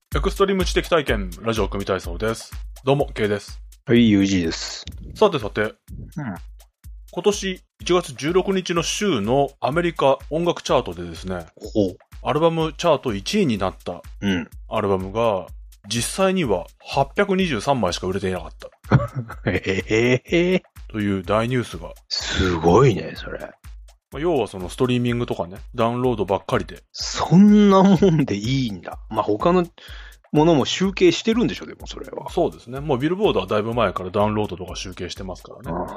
エクストリーム知的体験ラジオ組体操です。どうも K です。 はい、UG です。 さて、今年1月16日の週のアメリカ音楽チャートでですね、アルバムチャート1位になったアルバムが実際には823枚しか売れていなかったという大ニュースが。 すごいね、それ。 要はそのストリーミングとかね、ダウンロードばっかりで。 そんなもんでいいんだ。まあ、他のものも集計してるんでしょ、でもそれは。 そうですね。もうビルボードはだいぶ前からダウンロードとか集計してますからね。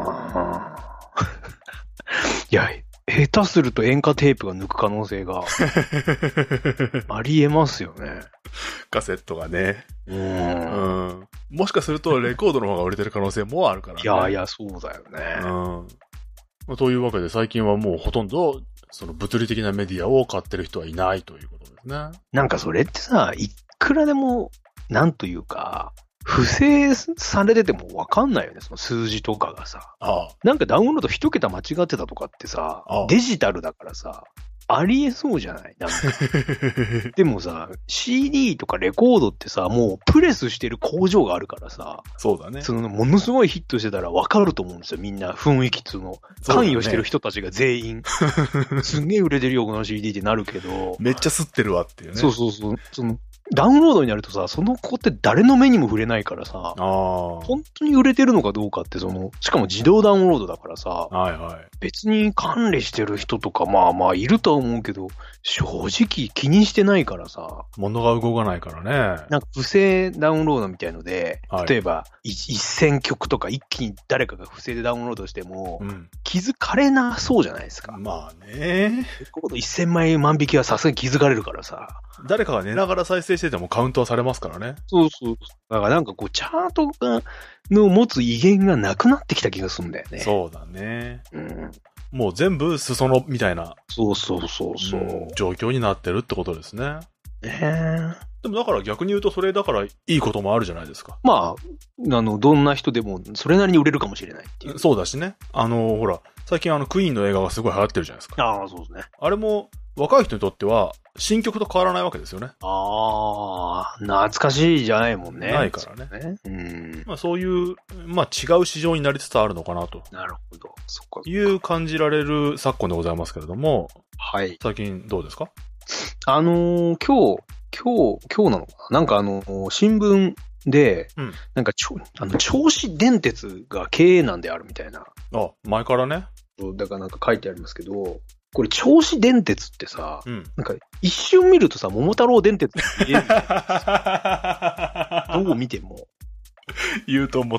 いや、下手すると塩化テープが抜く可能性がありえますよね。 カセットがね。もしかするとレコードの方が売れてる可能性もあるからね。 いや、そうだよね。 というわけで最近はもうほとんどその物理的なメディアを買ってる人はいないということですね。 なんかそれってさ、いくらでも、なんというか、不正されててもわかんないよね、その数字とかがさ。なんかダウンロード一桁間違ってたとかってさ、デジタルだからさ、ありえそうじゃないなんかでもさ、CD とかレコードってさ、もうプレスしてる工場があるからさ、 そうだね。 そのものすごいヒットしてたらわかると思うんですよ、みんな雰囲気つうの。関与してる人たちが全員。すんげえ売れてるよ、この CD ってなるけど。 めっちゃ吸ってるわっていうね。 そう。そのダウンロードになるとさ、その子って誰の目にも触れないからさ、本当に売れてるのかどうかって、しかも自動ダウンロードだからさ、別に管理してる人とかまあいるとは思うけど、正直気にしてないからさ。 物が動かないからね。 なんか不正ダウンロードみたいので、例えば1000曲とか一気に誰かが不正でダウンロードしても、気づかれなそうじゃないですか。 まあね。 1000枚万引きはさすがに気づかれるからさ。 誰かが寝ながら再生しててもカウントはされますからね。 そう。だからなんかチャートの持つ威厳がなくなってきた気がするんだよね。 そうだね。もう全部裾野みたいな。 そう。 状況になってるってことですね。でもだから逆に言うとそれだからいいこともあるじゃないですか。 まあ、どんな人でもそれなりに売れるかもしれないっていう。 そうだしね。ほら、最近クイーンの映画がすごい流行ってるじゃないですか。 そうですね。 あれも若い人にとっては新曲と変わらないわけですよね。 懐かしいじゃないもんね。 ないからね。まあそういう、違う市場になりつつあるのかなと。 なるほど。そっか。 いう感じられる昨今でございますけれども。 はい。 最近どうですか？ 今日なのかななんか新聞で、なんか銚子電鉄が経営難であるみたいな。 前からね。 だからなんか書いてありますけど、これ銚子電鉄ってさ、なんか一瞬見るとさ、桃太郎電鉄って見えるどう見ても。 言うと思った。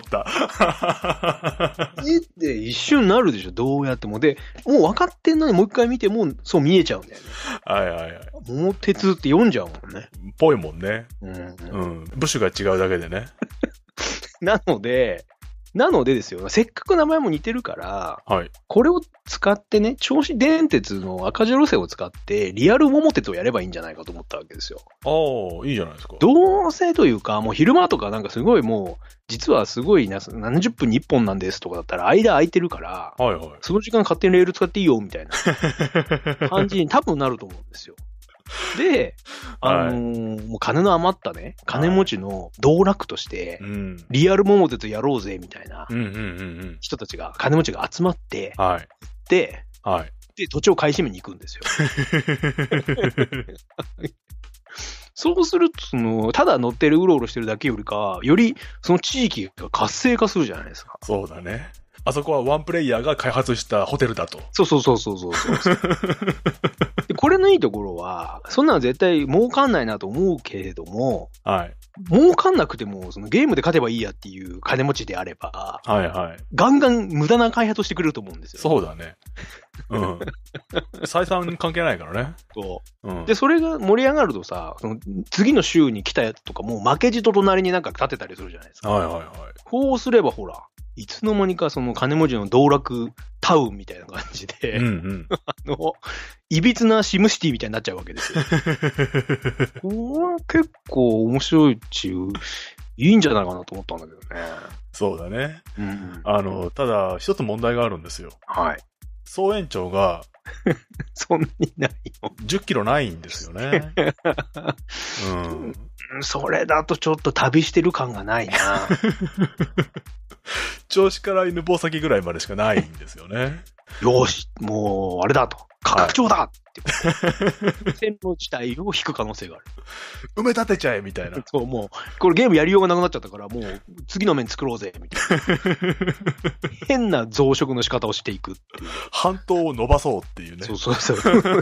で、一瞬なるでしょ、どうやっても。で、もう分かってんのにもう一回見ても、そう見えちゃうんだよね。 はい。 桃鉄って読んじゃうもんね。 ぽいもんね。部首が違うだけでね。 なのでですよ。せっかく名前も似てるから、これを使ってね、銚子電鉄の赤字路線を使って、リアル桃鉄をやればいいんじゃないかと思ったわけですよ。 いいじゃないですか。 どうせというか、もう昼間とかなんかすごいもう、実はすごい何十分に1本なんですとかだったら間空いてるから、その時間勝手にレール使っていいよみたいな感じに多分なると思うんですよ。で、もう金の余ったね、金持ちの道楽として、リアル桃鉄やろうぜみたいな人たちが、金持ちが集まって、で、土地を買い占めに行くんですよ。そうすると、ただ乗ってるうろうろしてるだけよりか、よりその地域が活性化するじゃないですか。 そうだね。あそこはワンプレイヤーが開発したホテルだと。 そう。でこれのいいところは、そんなの絶対儲かんないなと思うけれども、儲かんなくても、そのゲームで勝てばいいやっていう金持ちであれば、ガンガン無駄な開発をしてくれると思うんですよ。 そうだね。採算関係ないからね。 で、それが盛り上がるとさ、その次の週に来たやつとかも負けじと隣になんか立てたりするじゃないですか。こうすればほら、いつの間にかその金持ちの道楽タウンみたいな感じで、いびつなシムシティみたいになっちゃうわけですよ。これ結構面白いっていう、いいんじゃないかなと思ったんだけどね。 そうだね。ただ、一つ問題があるんですよ。 はい。 総延長がそんなにないよ。 10キロないんですよね。 それだとちょっと旅してる感がないな。 銚子から犬吠埼ぐらいまでしかないんですよね。 よし、もう、あれだと。価格調だって。線路自体を引く可能性がある。 埋め立てちゃえみたいな。 そう、もう、これゲームやりようがなくなっちゃったから、もう、次の面作ろうぜ、みたいな。変な増殖の仕方をしていくっていう。 半島を伸ばそうっていうね。 そうそうそう。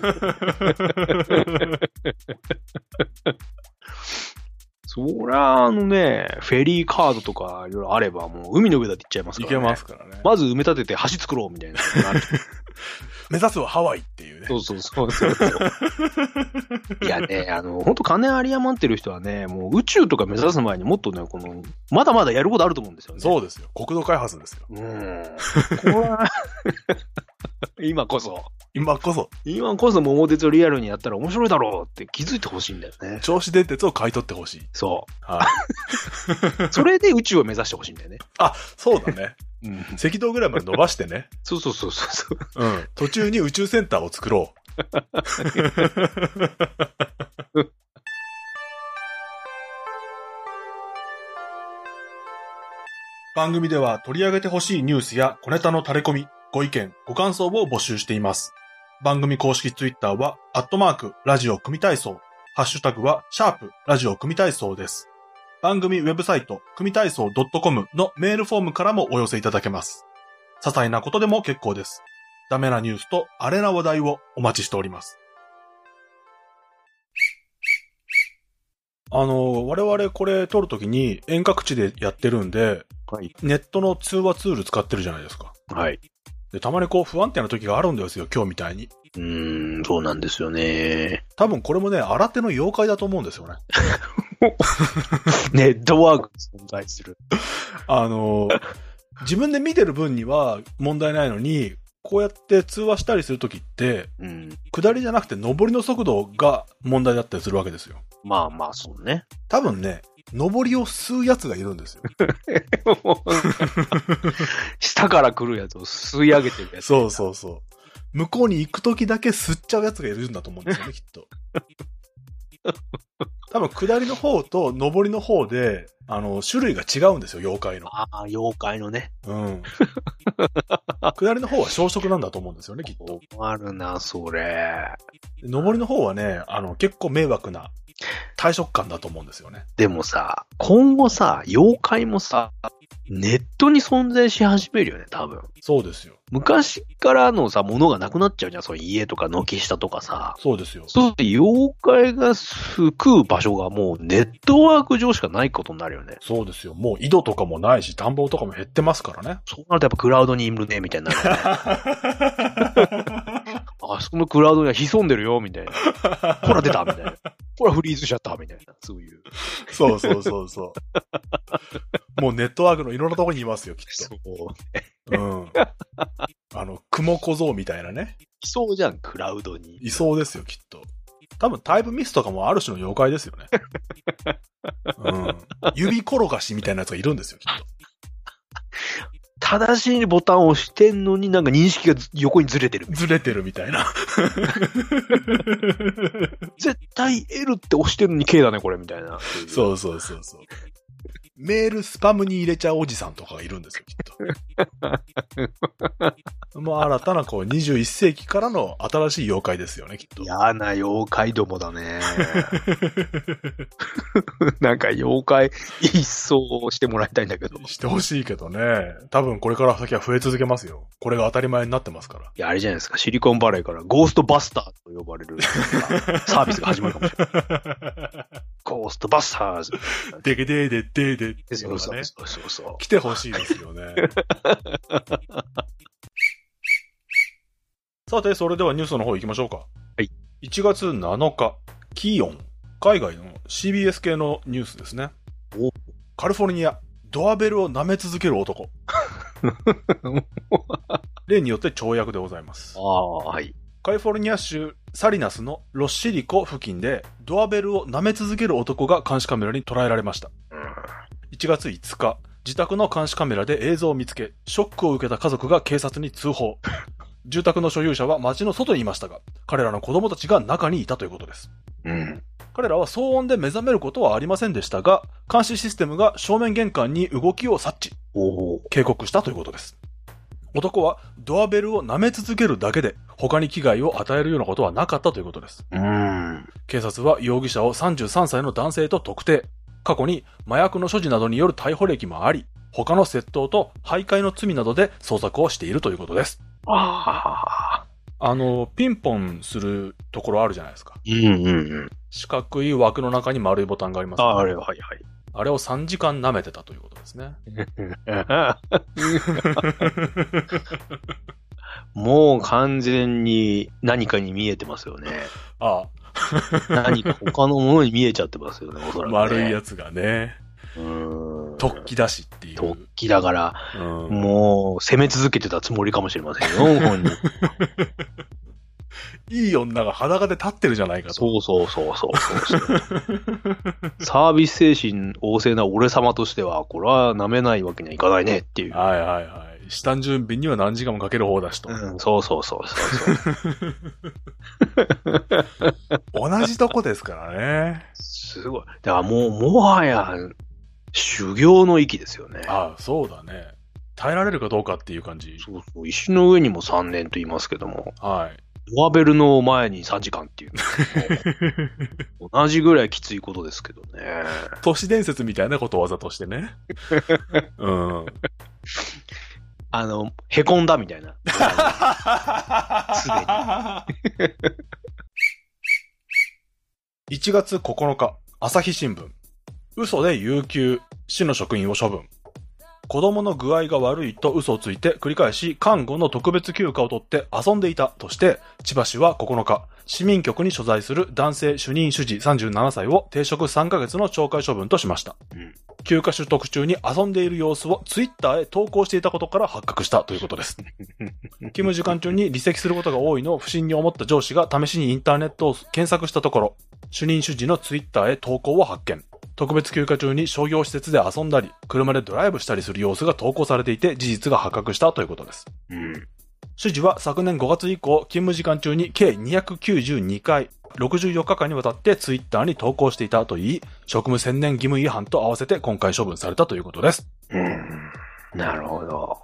そりゃね、フェリーカードとかいろいろあれば、もう海の上だって行っちゃいますからね。 行けますからね。 まず埋め立てて橋作ろうみたいな。 目指すはハワイっていうね。 そう。いやね、ほんと金あり余ってる人はね、もう宇宙とか目指す前にもっとね、まだまだやることあると思うんですよね。 そうですよ。国土開発ですよ。 これは今こそ桃鉄をリアルにやったら面白いだろうって気づいてほしいんだよね。 銚子電鉄を買い取ってほしい。 そう。はい。それで宇宙を目指してほしいんだよね。 あ、そうだね。赤道ぐらいまで伸ばしてね。 そう。 途中に宇宙センターを作ろう。番組では取り上げてほしいニュースや小ネタの垂れ込み、ご意見、ご感想を募集しています。番組公式ツイッターは、ラジオ組体操。ハッシュタグは、ラジオ組体操です。番組ウェブサイト、組体操 .com のメールフォームからもお寄せいただけます。些細なことでも結構です。ダメなニュースとアレな話題をお待ちしております。我々これ撮るときに遠隔地でやってるんで、はい、ネットの通話ツール使ってるじゃないですか。 はい。 で、たまに不安定な時があるんですよ、今日みたいに。 そうなんですよね。 多分これもね、新手の妖怪だと思うんですよね。 ネットワーク存在する。 自分で見てる分には問題ないのに、こうやって通話したりするときって、下りじゃなくて上りの速度が問題だったりするわけですよ。 まあ、そうね。 多分ね、上りを吸うやつがいるんですよ。 下から来るやつを吸い上げてるやつ。 そう。向こうに行くときだけ吸っちゃうやつがいるんだと思うんですよね、きっと。多分下りの方と上りの方で、種類が違うんですよ、妖怪の。 妖怪のね。 下りの方は小食なんだと思うんですよね、きっと。 あるな、それ。 上りの方はね、結構迷惑な大食感だと思うんですよね。 でもさ、今後さ、妖怪もさ、ネットに存在し始めるよね、多分。 そうですよ。 昔からのさ、ものがなくなっちゃうじゃん、そう家とか軒下とかさ。 そうですよ。 そうで、妖怪が食う場所がもうネットワーク上しかないことになるよね。 そうですよ。もう井戸とかもないし、田んぼとかも減ってますからね。 そうなるとやっぱクラウドにいるね、みたいになる、ね。あそこのクラウドには潜んでるよ、みたいな。ほら出た、みたいな。ほらフリーズしちゃった、みたいな。そういう。 そう。もうネットワークのいろんなところにいますよ、きっと。そうね。雲小僧みたいなね。 いそうじゃん、クラウドに。 いそうですよ、きっと。多分タイプミスとかもある種の妖怪ですよね。指転がしみたいなやつがいるんですよ、きっと。 正しいボタンを押してんのになんか認識が横にずれてる。 ずれてるみたいな。 絶対 L って押してるのに K だね、これ、みたいな。 そう。メールスパムに入れちゃうおじさんとかがいるんですよ、きっと。もう新たな21世紀からの新しい妖怪ですよね、きっと。 嫌な妖怪どもだね。なんか妖怪一掃してもらいたいんだけど。 してほしいけどね。多分これから先は増え続けますよ。これが当たり前になってますから。 いや、あれじゃないですか。シリコンバレーからゴーストバスターと呼ばれるサービスが始まるかもしれない。ゴーストバスターズ。 でけでーででーでそう。 来てほしいですよね。さて、それではニュースの方行きましょうか。 はい。 1月7日、キーオン。海外の CBS 系のニュースですね。カリフォルニア、ドアベルを舐め続ける男。例によって跳躍でございます。 はい。 カリフォルニア州サリナスのロッシリコ付近でドアベルを舐め続ける男が監視カメラに捉えられました。1月5日、自宅の監視カメラで映像を見つけ、ショックを受けた家族が警察に通報。 住宅の所有者は街の外にいましたが、彼らの子供たちが中にいたということです。彼らは騒音で目覚めることはありませんでしたが、監視システムが正面玄関に動きを察知、警告したということです。男はドアベルを舐め続けるだけで他に危害を与えるようなことはなかったということです。警察は容疑者を33歳の男性と特定。過去に麻薬の所持などによる逮捕歴もあり、他の窃盗と徘徊の罪などで捜索をしているということです。ピンポンするところあるじゃないですか。四角い枠の中に丸いボタンがあります、ね。 はいはい。 あれを3時間舐めてたということですね。 もう完全に何かに見えてますよね。何か他のものに見えちゃってますよね、おそらく、ね。 丸いやつがね。突起だしっていう。 突起だから、もう攻め続けてたつもりかもしれませんよ、本人。 いい女が裸で立ってるじゃないかと。 そう。サービス精神旺盛な俺様としては、これは舐めないわけにはいかないねっていう。 はい。下準備には何時間もかける方だしと。 そう。 同じとこですからね。 すごい。だからもはや、修行の域ですよね。 そうだね。耐えられるかどうかっていう感じ。 そう。石の上にも3年と言いますけども。 はい。 ドアベルの前に3時間っていう。同じぐらいきついことですけどね。 都市伝説みたいなことわざとしてね。 へこんだみたいな。すでに。1月9日、朝日新聞。嘘で有給、市の職員を処分。子供の具合が悪いと嘘をついて繰り返し看護の特別休暇を取って遊んでいたとして、千葉市は9日、市民局に所在する男性主任主事37歳を停職3ヶ月の懲戒処分としました。休暇取得中に遊んでいる様子をツイッターへ投稿していたことから発覚したということです。勤務時間中に離席することが多いのを不審に思った上司が試しにインターネットを検索したところ、主任主事のツイッターへ投稿を発見。特別休暇中に商業施設で遊んだり、車でドライブしたりする様子が投稿されていて事実が発覚したということです。主事は昨年5月以降、勤務時間中に計292回、64日間にわたってツイッターに投稿していたといい、職務専念義務違反と合わせて今回処分されたということです。 なるほど。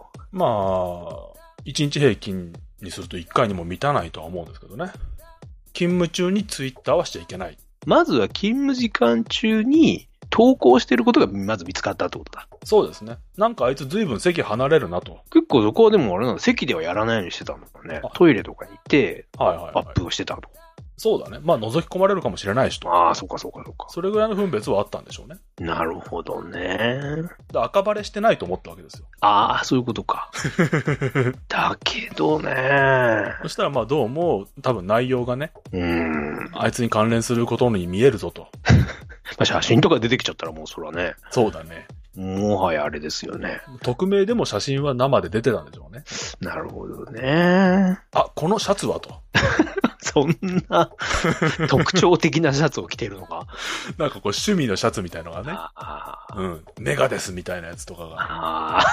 1日平均にすると1回にも満たないとは思うんですけどね。勤務中にツイッターはしちゃいけない。 まずは勤務時間中に投稿してることがまず見つかったってことだ。 そうですね。なんかあいつ随分席離れるなと。 結構そこはでもあれなの、席ではやらないようにしてたんだね。トイレとかに行って、アップをしてたと。 そうだね。覗き込まれるかもしれないしと。 そうか。 それぐらいの分別はあったんでしょうね。 なるほどね。 赤バレしてないと思ったわけですよ。 そういうことか。だけどね。 そしたらどうも多分内容がね、あいつに関連することに見えるぞと。 写真とか出てきちゃったらもうそらね。 そうだね。 もはやあれですよね。 匿名でも写真は生で出てたんでしょうね。 なるほどね。 このシャツはと。 そんな特徴的なシャツを着てるのか。 なんか趣味のシャツみたいのがね。ネガですみたいなやつとかが。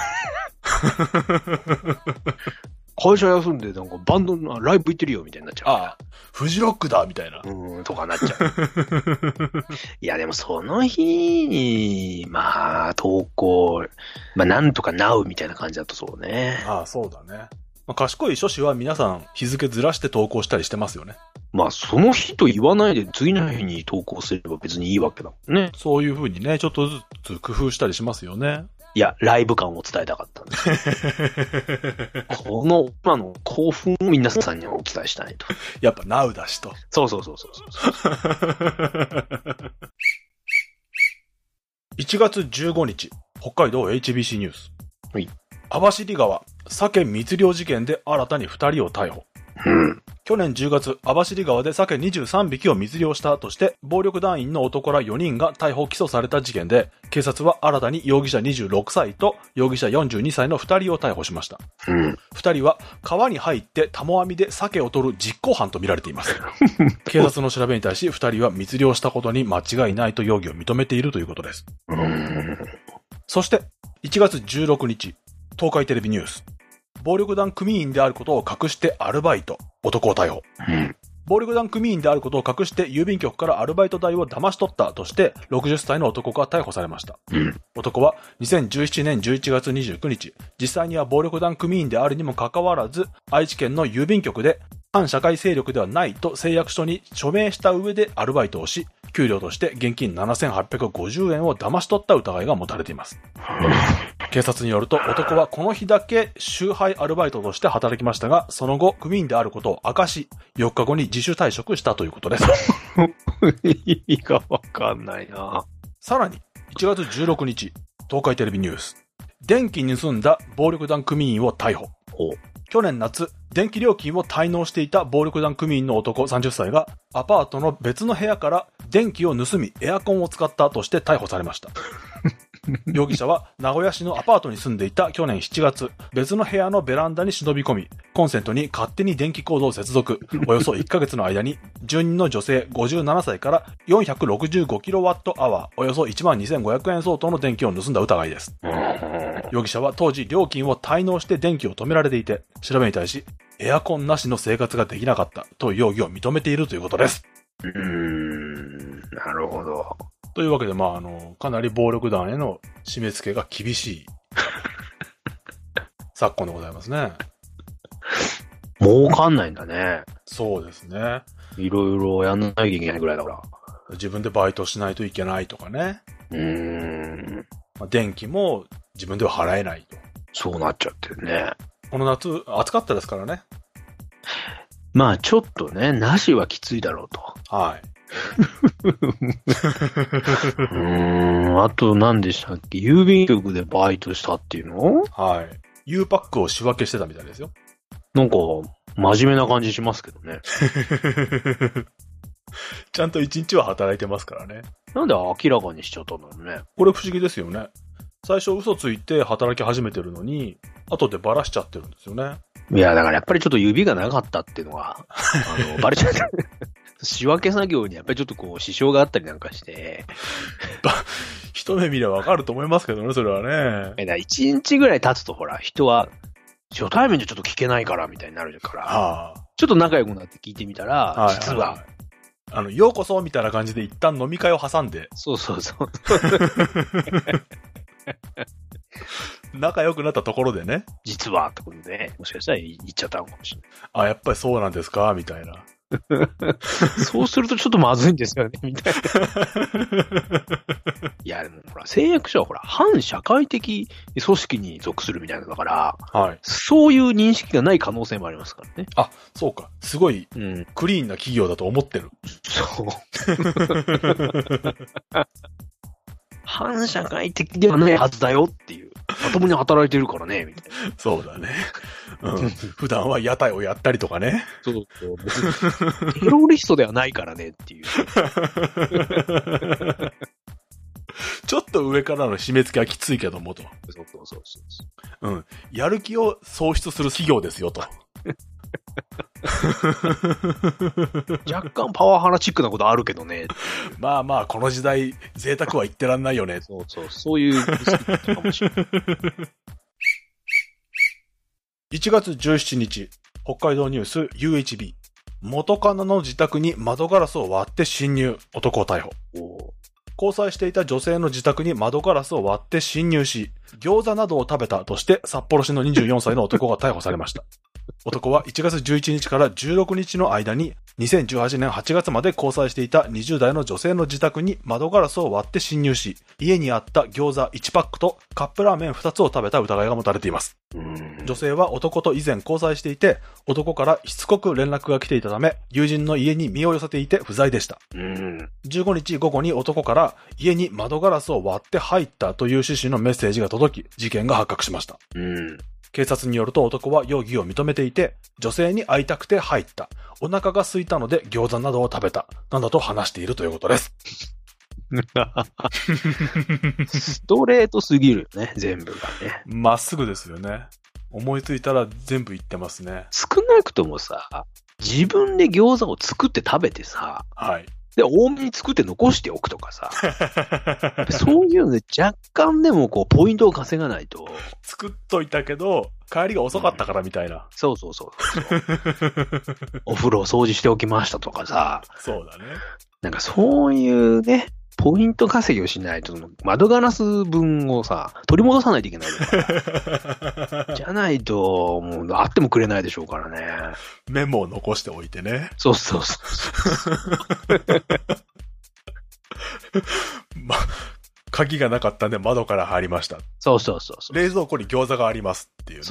会社休んでなんかバンドのライブ行ってるよみたいになっちゃう。 フジロックだみたいな。 とかなっちゃう。いやでもその日に、投稿、なんとかなうみたいな感じだとそうね。 そうだね。賢い書士は皆さん日付ずらして投稿したりしてますよね。 その日と言わないで次の日に投稿すれば別にいいわけだもんね。 そういう風にね、ちょっとずつ工夫したりしますよね。 いや、ライブ感を伝えたかったんです。今の興奮を皆さんにお伝えしたいと。 やっぱナウだしと。 そう。 1月15日、北海道 HBC ニュース。網走川、鮭密漁事件で新たに2人を逮捕。去年10月、網走川で鮭23匹を密漁したとして、暴力団員の男ら4人が逮捕・起訴された事件で、警察は新たに容疑者26歳と容疑者42歳の2人を逮捕しました。2人は川に入ってタモ網で鮭を取る実行犯とみられています。警察の調べに対し、2人は密漁したことに間違いないと容疑を認めているということです。そして、1月16日、東海テレビニュース。 暴力団組員であることを隠してアルバイト、男を逮捕。暴力団組員であることを隠して郵便局からアルバイト代を騙し取ったとして60歳の男が逮捕されました。男は2017年11月29日、実際には暴力団組員であるにもかかわらず、愛知県の郵便局で反社会勢力ではないと誓約書に署名した上でアルバイトをし、給料として現金7850円を騙し取った疑いが持たれています。警察によると男はこの日だけ集配アルバイトとして働きましたが、その後組員であることを明かし、4日後に自主退職したということです。 意味がわかんないな。 さらに1月16日、東海テレビニュース。電気盗んだ暴力団組員を逮捕。去年夏、電気料金を滞納していた暴力団組員の男30歳がアパートの別の部屋から電気を盗みエアコンを使ったとして逮捕されました。容疑者は名古屋市のアパートに住んでいた去年7月、別の部屋のベランダに忍び込み、コンセントに勝手に電気コードを接続、およそ1ヶ月の間に住人の女性57歳から 465kWh、およそ 12,500 円相当の電気を盗んだ疑いです。容疑者は当時料金を滞納して電気を止められていて、調べに対しエアコンなしの生活ができなかったと容疑を認めているということです。 なるほど。 というわけで、かなり暴力団への締め付けが厳しい昨今でございますね。 儲かんないんだね。 そうですね。 いろいろやんなきゃいけないぐらいだから。 自分でバイトしないといけないとかね。電気も自分では払えないと。 そうなっちゃってるね。この夏、暑かったですからね。 まあちょっとね、なしはきついだろうと。 はい。 あと何でしたっけ？郵便局でバイトしたっていうの？ はい。U パックを仕分けしてたみたいですよ。 なんか、真面目な感じしますけどね。 ちゃんと一日は働いてますからね。 なんで明らかにしちゃったんだろうね。 これ不思議ですよね。最初嘘ついて働き始めてるのに、後でバラしちゃってるんですよね。 いや、だからやっぱりちょっと指がなかったっていうのが、バレちゃった。仕分け作業にやっぱりちょっとこう支障があったりなんかして。 一目見ればわかると思いますけどね、それはね。 1日ぐらい経つとほら、人は初対面じゃちょっと聞けないからみたいになるから、ちょっと仲良くなって聞いてみたら、実は、 ようこそみたいな感じで一旦飲み会を挟んで。 そうそうそう。 仲良くなったところでね。 実はってことで、もしかしたら言っちゃったのかもしれない。 やっぱりそうなんですかみたいな。 そうするとちょっとまずいんですよね、みたいな。いや、でもほら、誓約書はほら、反社会的組織に属するみたいなのだから、はい、そういう認識がない可能性もありますからね。 そうか。すごい、クリーンな企業だと思ってる。 そう。反社会的ではないはずだよっていう。まともに働いてるからね、みたいな。 そうだね。普段は屋台をやったりとかね。 そう。別にテロリストではないからねっていう。 ちょっと上からの締め付けはきついけどもと。そう。やる気を創出する企業ですよと。 若干パワハラチックなことあるけどね。 まあ、この時代、贅沢は言ってらんないよね。 そういうかもしれない。 1月17日、北海道ニュース UHB。元カノの自宅に窓ガラスを割って侵入、男を逮捕。交際していた女性の自宅に窓ガラスを割って侵入し、餃子などを食べたとして札幌市の24歳の男が逮捕されました。男は1月11日から16日の間に2018年8月まで交際していた20代の女性の自宅に窓ガラスを割って侵入し、家にあった餃子1パックとカップラーメン2つを食べた疑いが持たれています。女性は男と以前交際していて、男からしつこく連絡が来ていたため、友人の家に身を寄せていて不在でした。15日午後に男から家に窓ガラスを割って入ったという趣旨のメッセージが届き、事件が発覚しました。警察によると男は容疑を認めていて、女性に会いたくて入った。お腹が空いたので餃子などを食べた。などと話しているということです。 ストレートすぎるよね、全部がね。 まっすぐですよね。思いついたら全部言ってますね。 少なくともさ、自分で餃子を作って食べてさ、 はい。 で、多めに作って残しておくとかさ。そういうので若干でもこう、ポイントを稼がないと。 作っといたけど、帰りが遅かったからみたいな。 そう。お風呂掃除しておきましたとかさ。 そうだね。 なんかそういうね、ポイント稼ぎをしないと、窓ガラス分をさ、取り戻さないといけないから。じゃないと、もう、あってもくれないでしょうからね。 メモを残しておいてね。 そう。 鍵がなかったんで窓から入りました。 そう。 冷蔵庫に餃子がありますっていう、ね。 そう。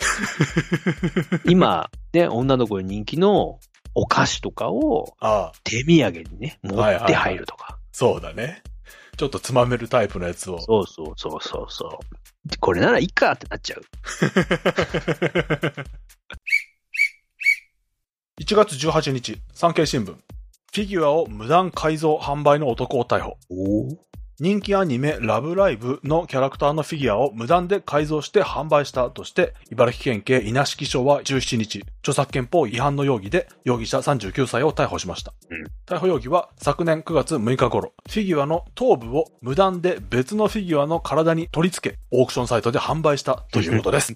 今、ね、女の子に人気のお菓子とかを、手土産にね、持って入るとか。 そうだね。ちょっとつまめるタイプのやつを。 そう。これならいいかってなっちゃう。 1月18日、産経新聞。フィギュアを無断改造販売の男を逮捕。人気アニメラブライブのキャラクターのフィギュアを無断で改造して販売したとして、茨城県警稲敷署は17日、著作権法違反の容疑で容疑者39歳を逮捕しました。逮捕容疑は昨年9月6日頃、フィギュアの頭部を無断で別のフィギュアの体に取り付け、オークションサイトで販売したということです。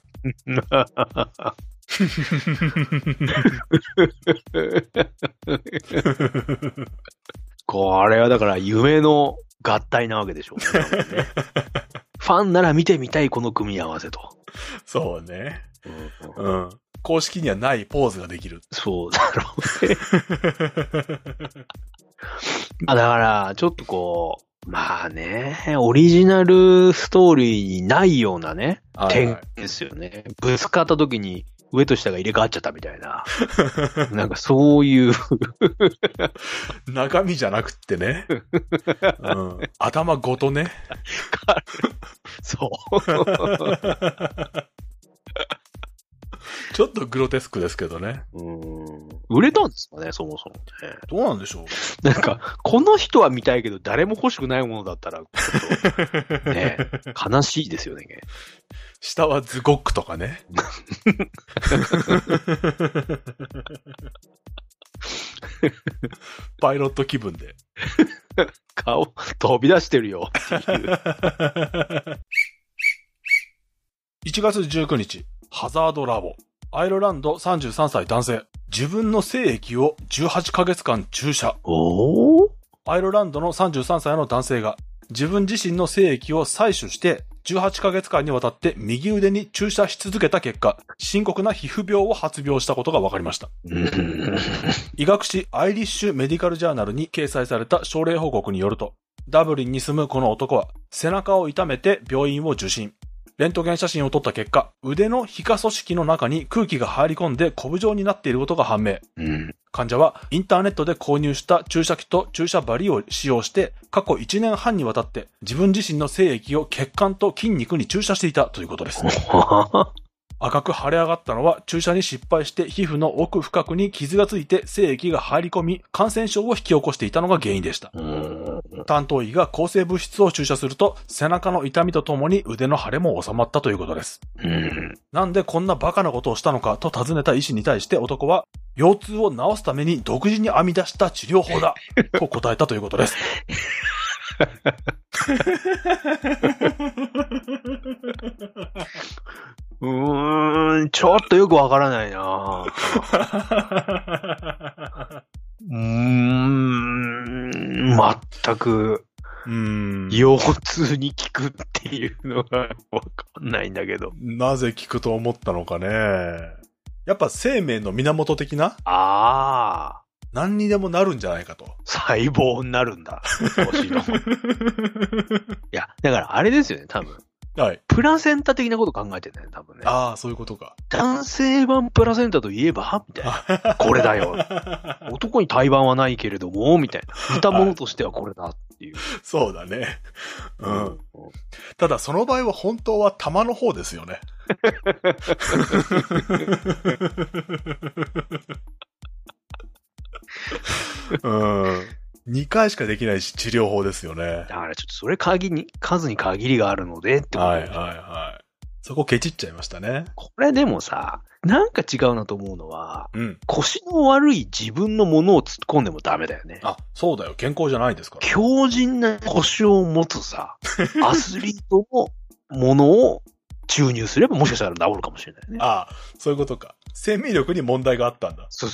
これはだから夢の合体なわけでしょうね。ファンなら見てみたいこの組み合わせと。 そうね。公式にはないポーズができる。 そうだろうね。だからちょっとこう、まあね、オリジナルストーリーにないようなね、点ですよね。ぶつかった時に上と下が入れ替わっちゃったみたいな。なんかそういう。 中身じゃなくってね。頭ごとね。 そう。 ちょっとグロテスクですけどね。 売れたんですかね、そもそもね。 どうなんでしょう。 なんか、この人は見たいけど誰も欲しくないものだったら、ちょっとね、悲しいですよね。 下はズゴックとかね。パイロット気分で。 顔飛び出してるよっていう。 1月19日、ハザードラボ。アイルランド33歳男性。自分の精液を18ヶ月間注射。アイルランドの33歳の男性が自分自身の精液を採取して18ヶ月間にわたって右腕に注射し続けた結果、深刻な皮膚病を発病したことが分かりました。医学誌アイリッシュメディカルジャーナルに掲載された症例報告によると、ダブリンに住むこの男は背中を痛めて病院を受診。レントゲン写真を撮った結果、腕の皮下組織の中に空気が入り込んでコブ状になっていることが判明。患者はインターネットで購入した注射器と注射針を使用して過去1年半にわたって自分自身の精液を血管と筋肉に注射していたということです。赤く腫れ上がったのは注射に失敗して皮膚の奥深くに傷がついて精液が入り込み感染症を引き起こしていたのが原因でした。担当医が抗生物質を注射すると背中の痛みとともに腕の腫れも収まったということです。なんでこんなバカなことをしたのかと尋ねた医師に対して男は腰痛を治すために独自に編み出した治療法だと答えたということです。 ちょっとよくわからないな。全く、腰痛に効くっていうのがわかんないんだけど。 なぜ効くと思ったのかね。やっぱ生命の源的な？何にでもなるんじゃないかと。 細胞になるんだ。星の。いや、だからあれですよね、多分。 はい。 プラセンタ的なこと考えてるね、多分ね。 そういうことか。 男性版プラセンタといえばみたいな。これだよ。男に胎盤はないけれども、みたいな。似たものとしてはこれだっていう。 そうだね。ただその場合は本当は玉の方ですよね。2回しかできないし治療法ですよね。 だからちょっとそれ数に限りがあるのでってこと。 そこケチっちゃいましたね。 これでもさ、なんか違うなと思うのは、腰の悪い自分のものを突っ込んでもダメだよね。 あ、そうだよ。健康じゃないですから。 強靭な腰を持つさ、アスリートのものを注入すればもしかしたら治るかもしれないね。 ああ、そういうことか。生命力に問題があったんだ。 そう。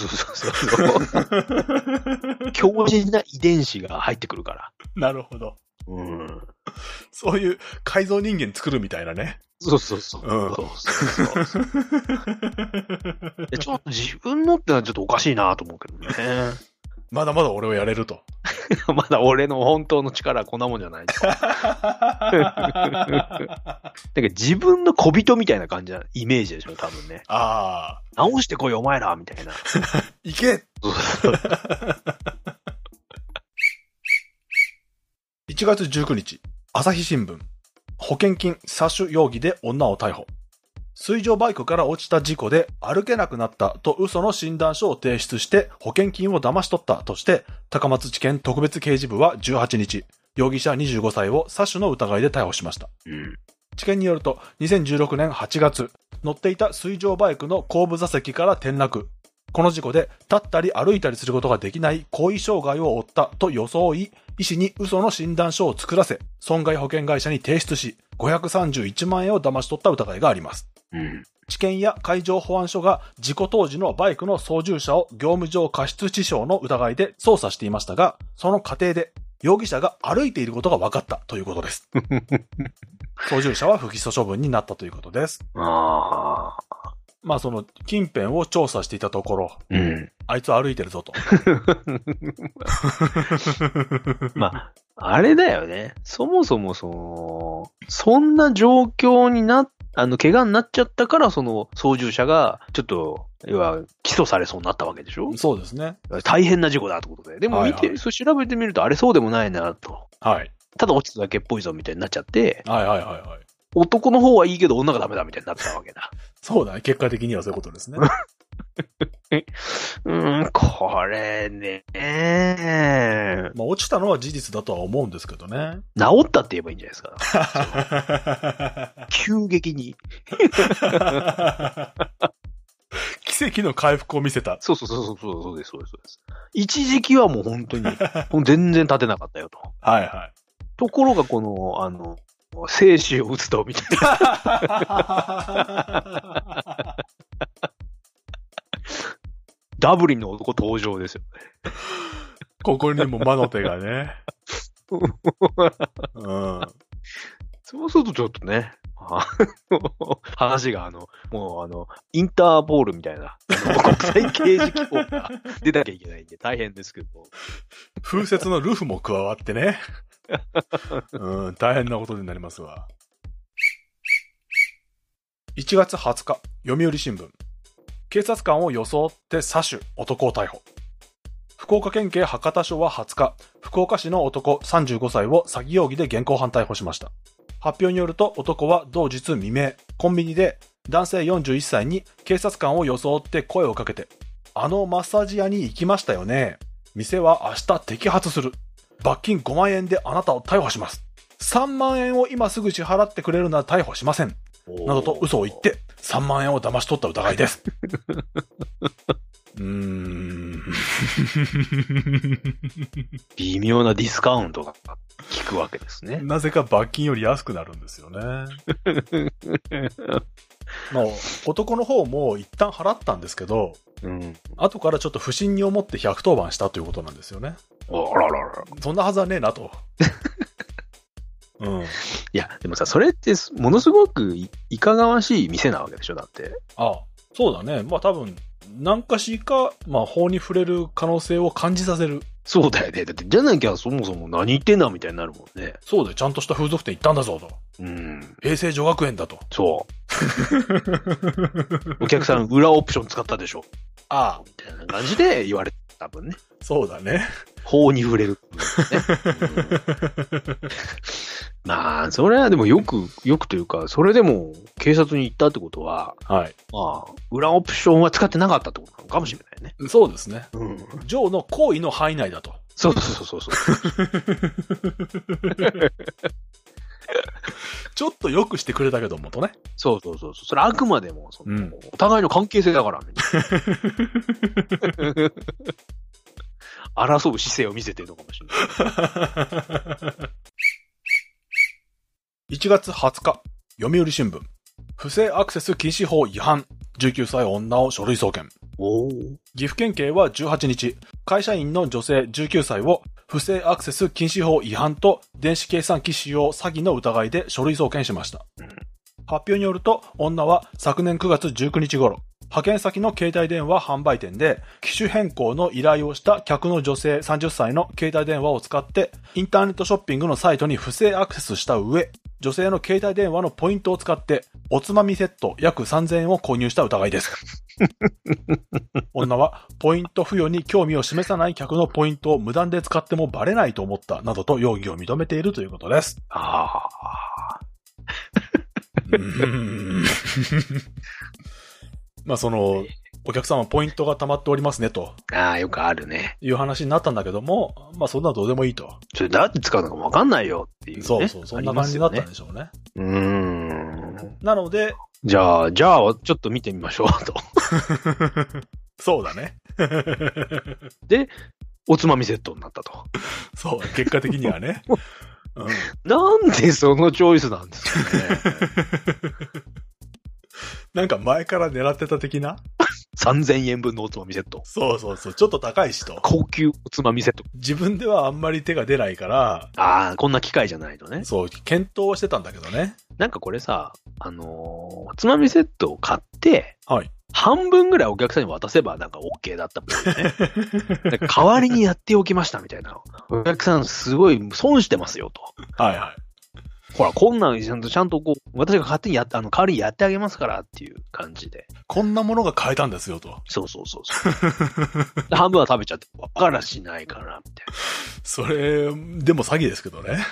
強靭な遺伝子が入ってくるから。 なるほど。そういう改造人間作るみたいなね。 そう。ちょっと自分のってのはちょっとおかしいなと思うけどね。 まだまだ俺をやれると。 まだ俺の本当の力はこんなもんじゃない。だから自分の小人みたいな感じなイメージでしょ、多分ね。 ああ。 直してこいお前らみたいな。 行け1月19日、朝日新聞。保険金詐取容疑で女を逮捕。水上バイクから落ちた事故で歩けなくなったと嘘の診断書を提出して保険金を騙し取ったとして高松地検特別刑事部は18日、容疑者25歳を詐取の疑いで逮捕しました。地検によると2016年8月、乗っていた水上バイクの後部座席から転落。この事故で立ったり歩いたりすることができない後遺障害を負ったと装い、医師に嘘の診断書を作らせ、損害保険会社に提出し、531万円を騙し取った疑いがあります。地検や海上保安署が事故当時のバイクの操縦者を業務上過失致傷の疑いで捜査していましたが、その過程で容疑者が歩いていることが分かったということです。操縦者は不起訴処分になったということです。まあその近辺を調査していたところ、あいつ歩いてるぞと。 まあ、あれだよね。そもそもそんな状況に怪我になっちゃったから、その操縦者がちょっと、要は起訴されそうになったわけでしょ？ そうですね。 大変な事故だってことで。でもそう調べてみるとあれそうでもないなと。 はい。 ただ落ちただけっぽいぞみたいになっちゃって。 はい。 男の方はいいけど女がダメだみたいになったわけだ。 そうだね。結果的にはそういうことですね。 これね。 まあ落ちたのは事実だとは思うんですけどね。 治ったって言えばいいんじゃないですか。急激に。 奇跡の回復を見せた。 そうです。一時期はもう本当に、全然立てなかったよと。 はい。 ところがこの、生死を打つと、みたいな。ダブリンの男登場ですよね。 ここにも魔の手がね。 そうするとちょっとね、話がもうインターポールみたいな、国際刑事機構が出なきゃいけないんで大変ですけど。 風雪のルフも加わってね。大変なことになりますわ。1月20日、読売新聞。警察官を装って詐取、男を逮捕。福岡県警博多署は20日、福岡市の男35歳を詐欺容疑で現行犯逮捕しました。発表によると男は同日未明、コンビニで男性41歳に警察官を装って声をかけて、マッサージ屋に行きましたよね。店は明日摘発する。罰金5万円であなたを逮捕します。3万円を今すぐ支払ってくれるなら逮捕しません。などと嘘を言って3万円を騙し取った疑いです。 微妙なディスカウントが効くわけですね。 なぜか罰金より安くなるんですよね。まあ、男の方も一旦払ったんですけど、後からちょっと不審に思って110番したということなんですよね。 あららら。 そんなはずはねえなと。 いや、でもさ、それってものすごくいかがわしい店なわけでしょ、だって。 そうだね。まあ多分、何かしか、法に触れる可能性を感じさせる。 そうだよね。だって、じゃなきゃそもそも何言ってんだみたいになるもんね。 そうだよ。ちゃんとした風俗店行ったんだぞと。衛生女学園だと。 そう。お客さん裏オプション使ったでしょ。みたいな感じで言われた分ね。 そうだね。 法に触れる、ね。まあ、それはでもよくというか、それでも警察に行ったってことは、裏オプションは使ってなかったってことなのかもしれないね。 そうですね。ジョーの行為の範囲内だと。 そう。 ちょっと良くしてくれたけどもとね。 そう。それあくまでも、お互いの関係性だから、ね。争う姿勢を見せてるのかもしれない。 1月20日、読売新聞。不正アクセス禁止法違反。19歳女を書類送検。岐阜県警は18日、会社員の女性19歳を不正アクセス禁止法違反と電子計算機使用詐欺の疑いで書類送検しました。発表によると、女は昨年9月19日頃、派遣先の携帯電話販売店で機種変更の依頼をした客の女性30歳の携帯電話を使ってインターネットショッピングのサイトに不正アクセスした上、女性の携帯電話のポイントを使っておつまみセット約3000円を購入した疑いです。女はポイント付与に興味を示さない客のポイントを無断で使ってもバレないと思ったなどと容疑を認めているということです。まあお客様ポイントが溜まっておりますねと。 よくあるね。 いう話になったんだけども、まあそんなのどうでもいいと。 それだって使うのかもわかんないよっていうね。 そう、そんな感じになったんでしょうね。なので。 じゃあ、ちょっと見てみましょうと。 そうだね。 で、おつまみセットになったと。 そう、結果的にはね。 なんでそのチョイスなんですかね。 なんか前から狙ってた的な 3000円分のおつまみセット。 そう。ちょっと高いしと。 高級おつまみセット。 自分ではあんまり手が出ないから。 こんな機会じゃないとね。 そう、検討はしてたんだけどね。 なんかこれさ、おつまみセットを買って、 はい。 半分ぐらいお客さんに渡せばなんか OK だったもんね。代わりにやっておきましたみたいな。お客さんすごい損してますよと。 はいはい。 ほら、こんなんちゃんと私が勝手に代わりにやってあげますからっていう感じで。 こんなものが買えたんですよと。 そう。半分は食べちゃって、わからしないからみたいな。 それ、でも詐欺ですけどね。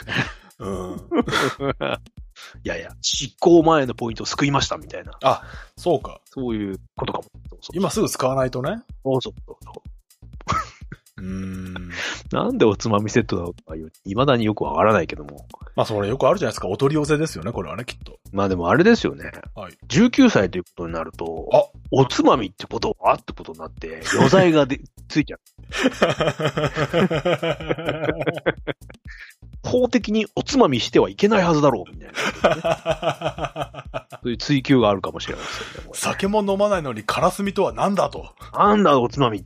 いや、執行前のポイントを救いましたみたいな。 そうか。 そういうことかも。そう今すぐ使わないとね。 そう。なんでおつまみセットだろうとか未だによくわからないけども。 まあそれよくあるじゃないですか。お取り寄せですよね、これはね、きっと。 まあでもあれですよね。 はい。 19歳ということになると、おつまみってことはってことになって、余罪がついちゃう。法的におつまみしてはいけないはずだろう、みたいな、そういう追求があるかもしれませんね。 酒も飲まないのにカラスミとは何だと。 なんだおつまみって。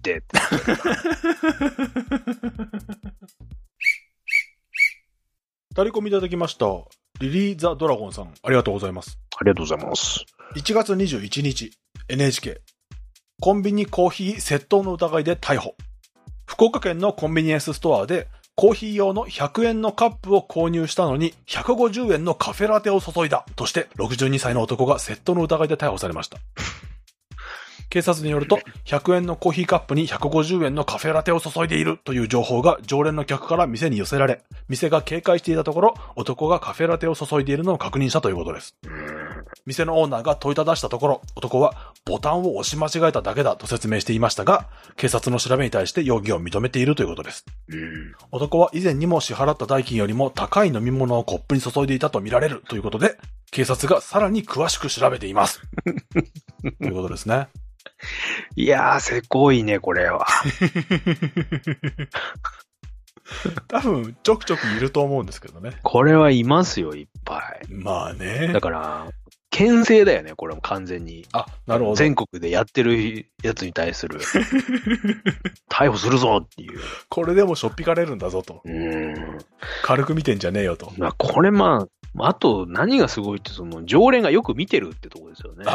タレコミいただきました。リリー・ザ・ドラゴンさん、ありがとうございます。 ありがとうございます。 1月21日、NHK。コンビニコーヒー窃盗の疑いで逮捕。福岡県のコンビニエンスストアで、コーヒー用の100円のカップを購入したのに150円のカフェラテを注いだとして62歳の男が窃盗の疑いで逮捕されました。警察によると100円のコーヒーカップに150円のカフェラテを注いでいるという情報が常連の客から店に寄せられ、店が警戒していたところ男がカフェラテを注いでいるのを確認したということです。店のオーナーが問いただしたところ男はボタンを押し間違えただけだと説明していましたが、警察の調べに対して容疑を認めているということです。男は以前にも支払った代金よりも高い飲み物をコップに注いでいたとみられるということで、警察がさらに詳しく調べています。ということですね。 いやー、せこいね、これは。 多分、ちょくちょくいると思うんですけどね。 これはいますよ、いっぱい。 まあね。 だから、牽制だよね、これも完全に。 なるほど。 全国でやってるやつに対する。逮捕するぞっていう。 これでもしょっぴかれるんだぞと。軽く見てんじゃねえよと。 これあと何がすごいって常連がよく見てるってとこですよね。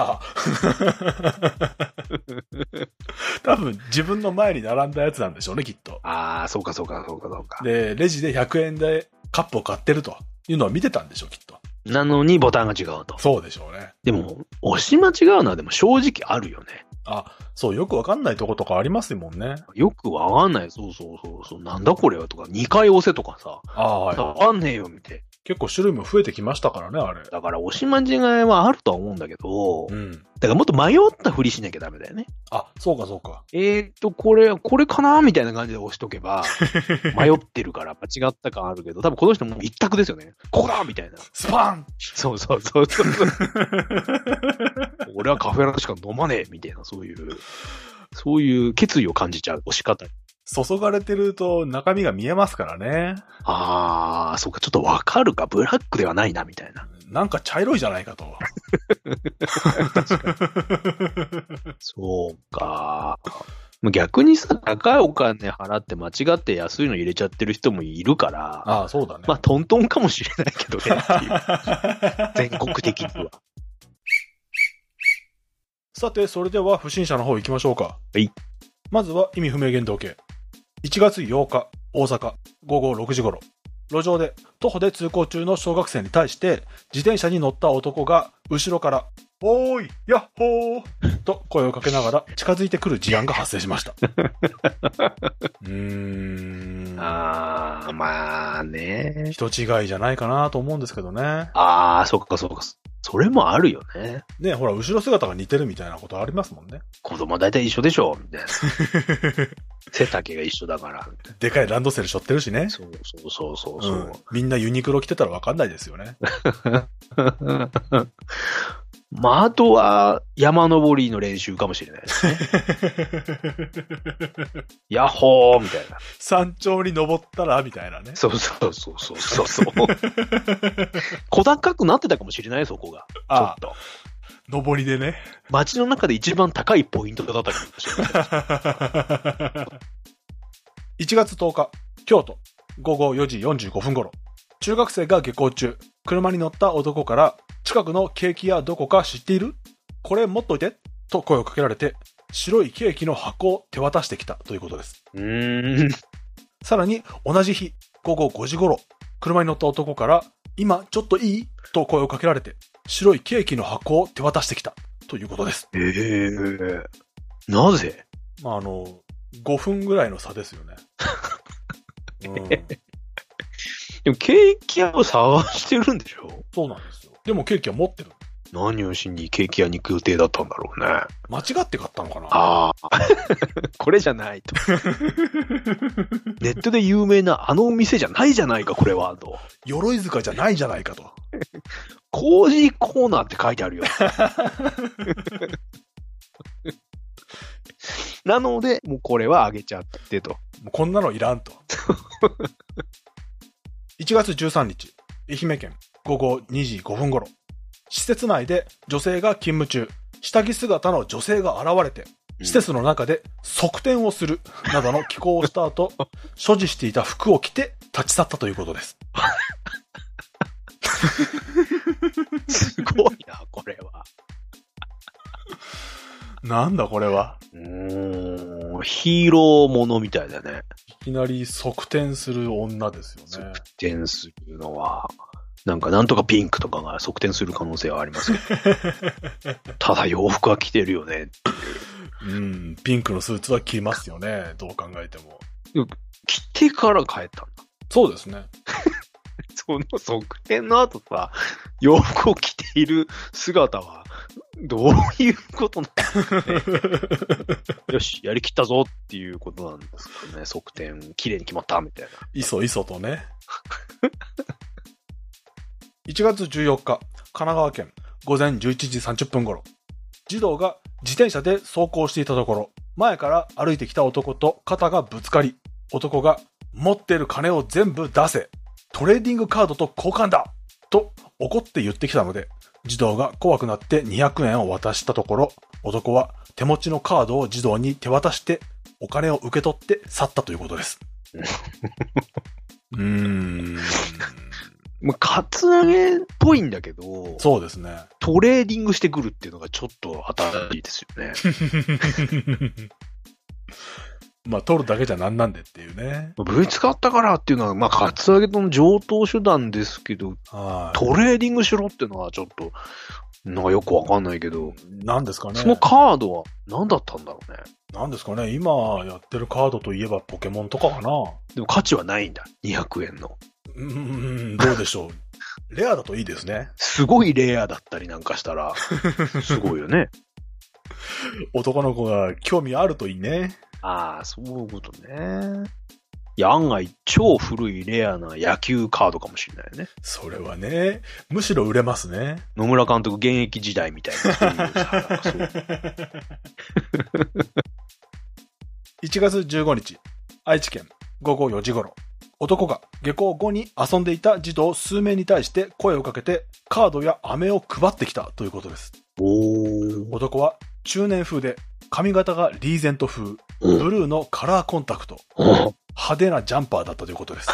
多分自分の前に並んだやつなんでしょうね、きっと。 そうか。 で、レジで100円でカップを買ってるというのは見てたんでしょう、きっと。 なのにボタンが違うと。そうでしょうね。でも、押し間違うのはでも正直あるよね。 そう、よくわかんないとことかありますもんね。 よくわかんない。そう。なんだこれはとか、2回押せとかさ。わかんねえよ、みたいな。 結構種類も増えてきましたからね、あれ。 だから押し間違いはあるとは思うんだけど、だからもっと迷ったふりしなきゃダメだよね。 あ、そうかそうか。 これかなみたいな感じで押しとけば、迷ってるから間違った感あるけど、多分この人も一択ですよね。ここだみたいな。 スパンそう。俺はカフェラテしか飲まねえみたいな、そういう決意を感じちゃう押し方。 注がれてると中身が見えますからね。 ああ、そうか、ちょっとわかるか。ブラックではないな、みたいな。 なんか茶色いじゃないかと。 確かに。そうか。逆にさ、高いお金払って間違って安いの入れちゃってる人もいるから。 ああ、そうだね。 まあ、トントンかもしれないけどね、っていう。全国的には。 さて、それでは不審者の方行きましょうか。 はい。 まずは意味不明言動系。1月8日、大阪、午後6時頃。路上で徒歩で通行中の小学生に対して自転車に乗った男が後ろからおーいやっほーと声をかけながら近づいてくる事案が発生しました。 まあね。 人違いじゃないかなと思うんですけどね。 そっか。それもあるよね。 ね、ほら、後ろ姿が似てるみたいなことありますもんね。 子供は大体一緒でしょみたいな。背丈が一緒だから。でかいランドセル背負ってるしね。 そう。 みんなユニクロ着てたらわかんないですよね。 まあ、あとは、山登りの練習かもしれないですね。ヤッホーみたいな。 山頂に登ったらみたいなね。 そう。小高くなってたかもしれない、そこが。ちょっと。 登りでね。 街の中で一番高いポイントだったかもしれない。 1月10日、京都、午後4時45分頃。中学生が下校中、車に乗った男から、近くのケーキ屋どこか知っている？これ持っといてと声をかけられて、白いケーキの箱を手渡してきたということです。さらに、同じ日、午後5時頃、車に乗った男から、今ちょっといい？と声をかけられて、白いケーキの箱を手渡してきたということです。 なぜ 5分ぐらいの差ですよね。 でもケーキ屋を探してるんでしょ？ そうなんですよ。でもケーキは持ってる。 何をしにケーキ屋に行く予定だったんだろうね。 間違って買ったのかな？ これじゃないと。ネットで有名なあのお店じゃないじゃないか、これは、と。 鎧塚じゃないじゃないかと。 コージーコーナーって書いてあるよ。なので、もうこれはあげちゃってと。 もうこんなのいらんと。1月13日、愛媛県午後2時5分頃。施設内で女性が勤務中、下着姿の女性が現れて、施設の中で側転をするなどの寄稿をした後、所持していた服を着て立ち去ったということです。 すごいな、これは。 なんだこれは。 ヒーローものみたいだね。 いきなり側転する女ですよね。 側転するのは、なんとかピンクとかが側転する可能性はありますけど。ただ洋服は着てるよねっていう。 ピンクのスーツは着ますよね。どう考えても。 着てから帰ったんだ。 そうですね。 その側転の後さ、洋服を着ている姿は、どういうことなんですかね。よし、やりきったぞっていうことなんですかね。側転、綺麗に決まったみたいな。 いそとね。1月14日、神奈川県午前11時30分頃、児童が自転車で走行していたところ、前から歩いてきた男と肩がぶつかり、男が持っている金を全部出せ、トレーディングカードと交換だと怒って言ってきたので、児童が怖くなって200円を渡したところ、男は手持ちのカードを児童に手渡してお金を受け取って去ったということです。 カツアゲっぽいんだけど、 そうですね。 トレーディングしてくるっていうのがちょっと新しいですよね。 取るだけじゃなんなんでっていうね。 ぶつかったからっていうのは、カツアゲの上等手段ですけど、トレーディングしろっていうのはちょっと、よくわかんないけど。 何ですかね。 そのカードは何だったんだろうね。 何ですかね。今やってるカードといえばポケモンとかかな。 でも価値はないんだ。200円の。 どうでしょう。レアだといいですね。 すごいレアだったりなんかしたら、すごいよね。 男の子が興味あるといいね。 ああ、そういうことね。いや、案外超古いレアな野球カードかもしれないよね。 それはね、むしろ売れますね。 野村監督現役時代みたいな。そう 1月15日、愛知県午後4時頃、男が下校後に遊んでいた児童数名に対して声をかけてカードや飴を配ってきたということです。男は中年風で髪型がリーゼント風、ブルーのカラーコンタクト、派手なジャンパーだったということです。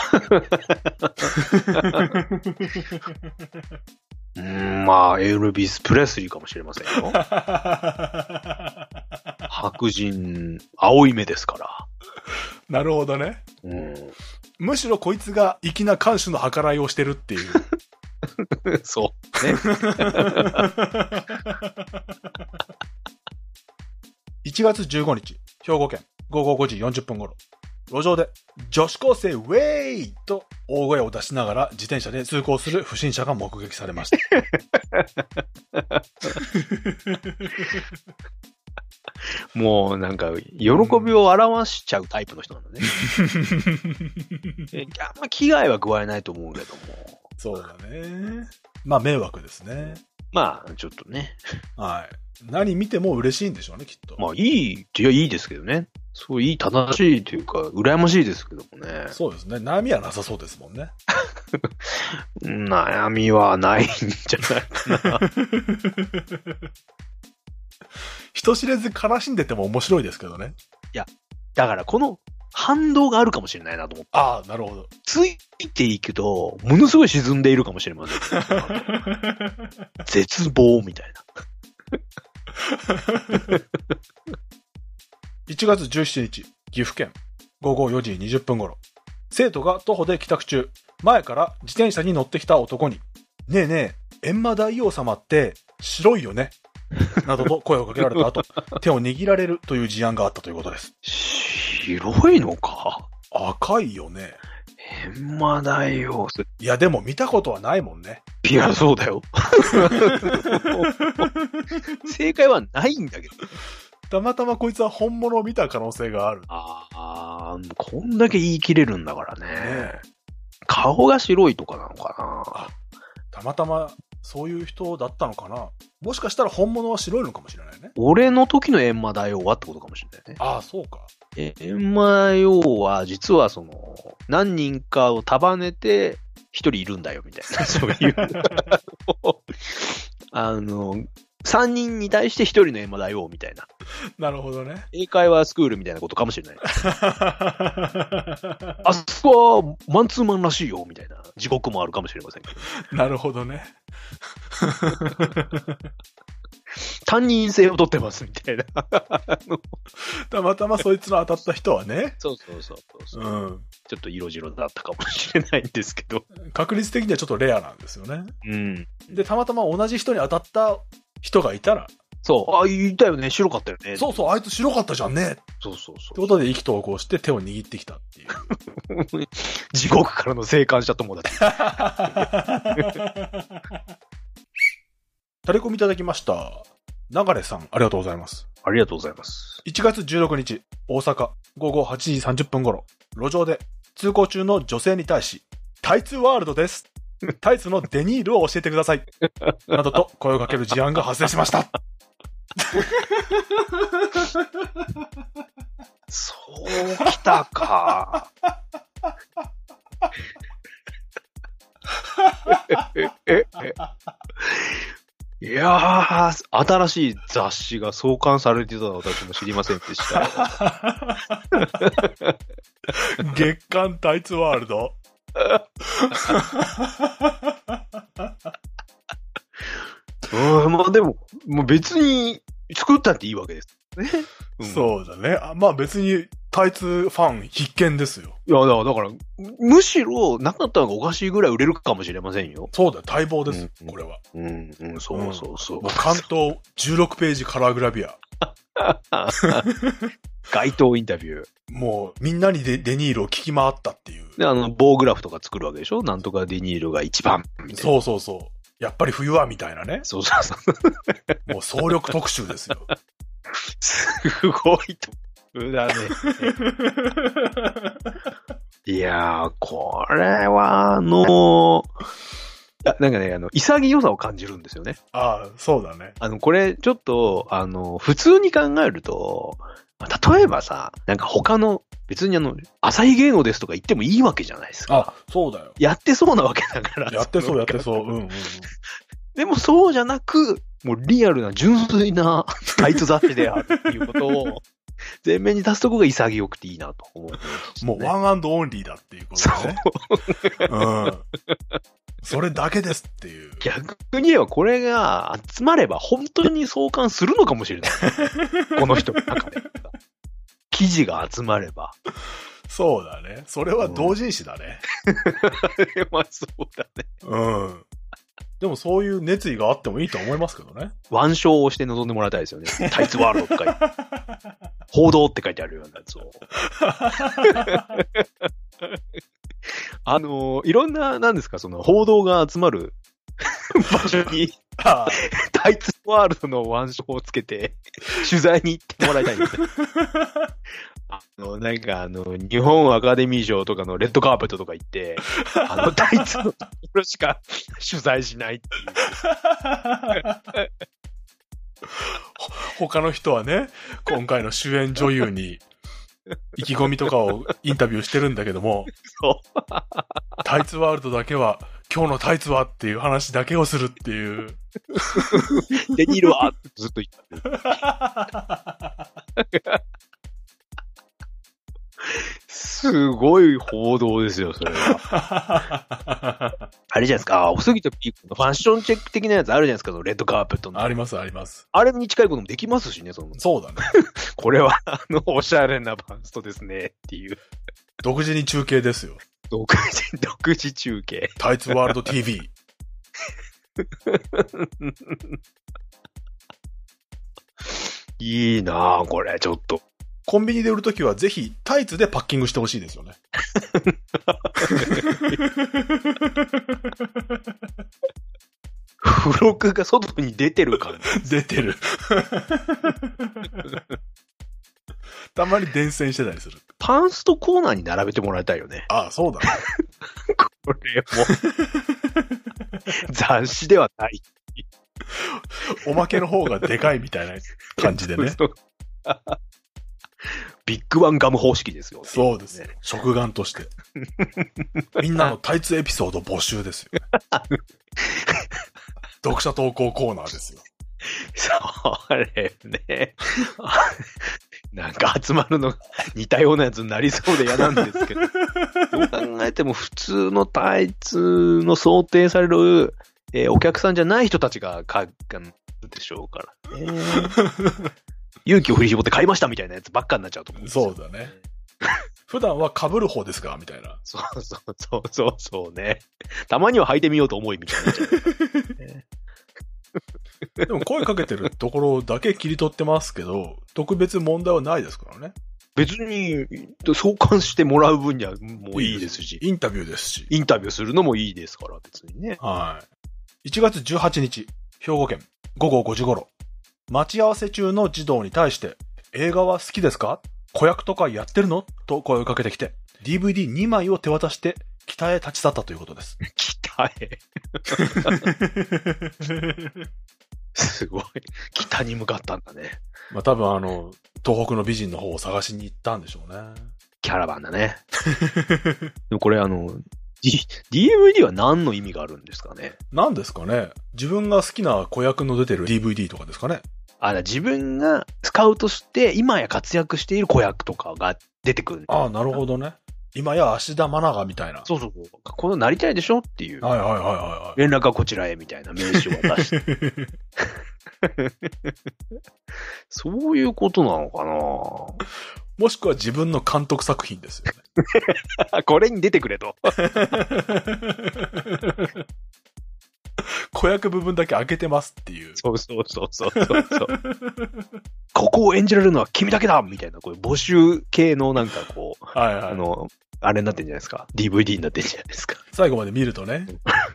まあ、エルビス・プレスリーかもしれませんよ。白人、青い目ですから。 なるほどね。むしろこいつが粋な看守の計らいをしてるっていう。 そうね。 1月15日、兵庫県午後5時40分頃、路上で女子高生ウェイと大声を出しながら自転車で通行する不審者が目撃されました。 もうなんか喜びを表しちゃうタイプの人なんだね。あんま危害は加えないと思うけども。 そうだね。まあ迷惑ですね。 まあちょっとね。 はい。何見ても嬉しいんでしょうね、きっと。 まあいいですけどね。そういい正しいというか羨ましいですけどもね。 そうですね。悩みはなさそうですもんね。 悩みはないんじゃないかな。 人知れず悲しんでても面白いですけどね。 いや、だからこの反動があるかもしれないなと思って。 ああ、なるほど。 ついていくと、ものすごい沈んでいるかもしれません。絶望みたいな。 1月17日、岐阜県午後4時20分頃、生徒が徒歩で帰宅中、前から自転車に乗ってきた男に、ねえねえ、閻魔大王様って白いよねなどと声をかけられた後、手を握られるという事案があったということです。 白いのか？ 赤いよね。 閻魔大王。 いやでも見たことはないもんね。 いや、そうだよ。正解はないんだけど。 たまたまこいつは本物を見た可能性がある。 こんだけ言い切れるんだからね。顔が白いとかなのかな。 たまたまそういう人だったのかな。もしかしたら本物は白いのかもしれないね。 俺の時の閻魔大王はってことかもしれないね。 ああ、そうか。 閻魔大王は実は何人かを束ねて一人いるんだよみたいな、そういう3人に対して一人の閻魔大王みたいな。 なるほどね。 英会話スクールみたいなことかもしれない。あそこはマンツーマンらしいよみたいな地獄もあるかもしれませんけど。 なるほどね。 担任制を取ってますみたいな。 たまたまそいつの当たった人はね。 そう。ちょっと色白だったかもしれないんですけど。 確率的にはちょっとレアなんですよね。で、たまたま同じ人に当たった人がいたら。 そう。いたよね。白かったよね。 そう、あいつ白かったじゃんね。 そう。 ってことで意気投合して手を握ってきたっていう。 地獄からの生還者友達。 タレコミいただきました。流さん、ありがとうございます。 ありがとうございます。 1月16日、大阪、午後8時30分頃、路上で通行中の女性に対し、タイツワールドです。タイツのデニールを教えてください。などと声をかける事案が発生しました。 そうきたか。いやー、新しい雑誌が創刊されてたの私も知りませんでした。 月刊タイツワールド。 まあでも、もう別に作ったっていいわけですね。 そうだね。まあ別にタイツファン必見ですよ。 いや、だから、むしろなかったのがおかしいぐらい売れるかもしれませんよ。 そうだよ、待望です、これは。 そう。もう関東16ページカラーグラビア。 街頭インタビュー。 もう、みんなにデニールを聞き回ったっていう。 で、棒グラフとか作るわけでしょ？なんとかデニールが一番。 そうそうそう。やっぱり冬はみたいなね。 そうそうそう。 もう総力特集ですよ。 すごい特集だね。いやー、これは、なんかね、潔さを感じるんですよね。 ああ、そうだね。 これ、ちょっと、普通に考えると、例えばさ、なんか他の、別に朝日芸能ですとか言ってもいいわけじゃないですか。 あ、そうだよ。 やってそうなわけだから。 やってそう。うんうんうん。 でもそうじゃなく、もうリアルな純粋なタイツ雑誌であるっていうことを、前面に出すとこが潔くていいなと思う、ね。 もうワンアンドオンリーだっていうことね。そう。うん。それだけですっていう。 逆に言えばこれが集まれば本当に創刊するのかもしれない。この人の中で。記事が集まれば。 そうだね。それは同人誌だね。 まあそうだね。 うん。でもそういう熱意があってもいいと思いますけどね。 腕章をして臨んでもらいたいですよね。タイツワールドとか。報道って書いてあるようなやつを。いろんな、なんですか、その報道が集まる場所に、タイツワールドの腕章をつけて、取材に行ってもらいたいんですね。なんか日本アカデミー賞とかのレッドカーペットとか行って、タイツのところしか取材しないっていう。 他の人はね、今回の主演女優に意気込みとかをインタビューしてるんだけども、 そうタイツワールドだけは、今日のタイツはっていう話だけをするっていう。 デニールはってずっと言った。すごい報道ですよ、それは。あれじゃないですか、おすぎとピークのファッションチェック的なやつあるじゃないですか、レッドカーペットの。 あります、あります。 あれに近いこともできますしね、 そうだね。 これは、おしゃれなバンストですね、っていう。 独自に中継ですよ。 独自中継。 タイツワールド TV。 いいなぁ、これ、ちょっと。 コンビニで売るときはぜひタイツでパッキングしてほしいですよね。 付録が外に出てる感じ。出てる。たまに伝染してたりする。 パンストコーナーに並べてもらいたいよね。 ああ、そうだね。 これも。雑誌ではない。 おまけの方がでかいみたいな感じでね。 ビッグワンガム方式ですよ。 そうですね。食玩として。みんなのタイツエピソード募集ですよ。読者投稿コーナーですよ。 それね。なんか集まるの似たようなやつになりそうで嫌なんですけど。どう考えても普通のタイツの想定される、お客さんじゃない人たちが買うでしょうからね。勇気を振り絞って買いましたみたいなやつばっかになっちゃうと思うんですよ。 そうだね。普段は被る方ですかみたいな。 そうね。たまには履いてみようと思いみたいな。 でも声かけてるところだけ切り取ってますけど、特別問題はないですからね。 別に、創刊してもらう分にはもういいですし。 インタビューですし。 インタビューするのもいいですから、別にね。 はい。1月18日、兵庫県、午後5時頃。待ち合わせ中の児童に対して、映画は好きですか？子役とかやってるの？と声をかけてきて、DVD2 枚を手渡して、北へ立ち去ったということです。 北へすごい。北に向かったんだね。 まあ多分東北の美人の方を探しに行ったんでしょうね。 キャラバンだね。でもこれDVD は何の意味があるんですかね？ 何ですかね？自分が好きな子役の出てる DVD とかですかね？ 自分がスカウトして今や活躍している子役とかが出てくる。 ああ、なるほどね。今や芦田愛菜みたいな。 そう。このなりたいでしょっていう。 はい。 連絡はこちらへみたいな名刺を渡して。そういうことなのかな？ もしくは自分の監督作品ですよね。 これに出てくれと。 子役部分だけ開けてますっていう。 そう。ここを演じられるのは君だけだみたいな、こういう募集系のなんかこう、はいはい、あれになってんじゃないですか。DVD になってんじゃないですか。 最後まで見るとね。